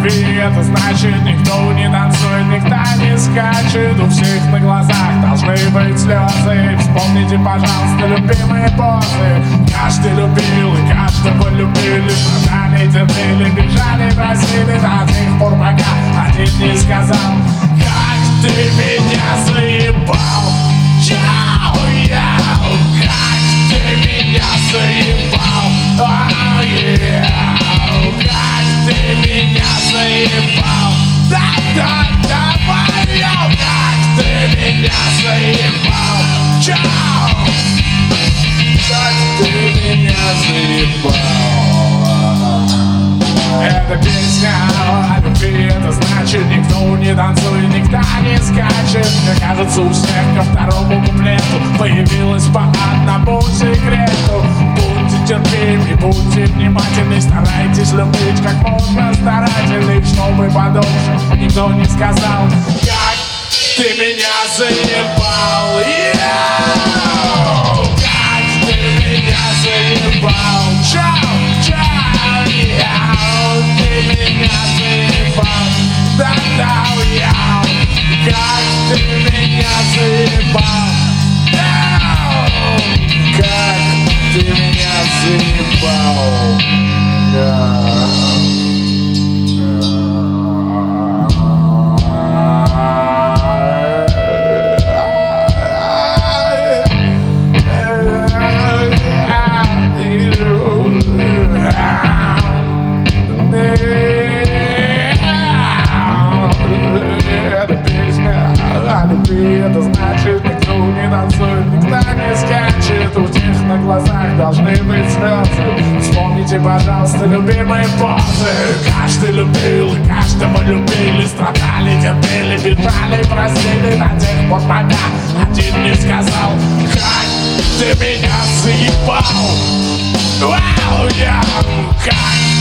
любви, это значит никто не танцует, никто не скачет. У всех на глазах должны быть слезы. Вспомните, пожалуйста, любимые позы. Каждый любил и каждого любили. Страдали, терпели, бежали, просили до тех пор, пока один не сказал: как ты меня заебал, чау-яу, как ты меня заебал, как ты меня заебал, да-да-да-моё, как ты меня заебал, чау, как ты меня заебал. Эта песня о любви, это значит никто не танцует, никто не скачет. Мне кажется, у всех ко второму куплету появилась по одному секрету. Будьте терпимы, будьте внимательны, старайтесь любить как можно старательней, чтобы подольше никто не сказал: как ты меня заебал, как ты меня заебал, чау, чау, ты меня заебал, да-да-яу, как ты меня заебал, как ты меня заебал, это значит никто не танцует, никто не скачет. У тех на глазах должны быть слезы. Вспомните, пожалуйста, любимые позы. Каждый любил и каждого любили. Страдали, терпели, бежали, просили до тех пор, пока один не сказал: как ты меня заебал, вау, я, как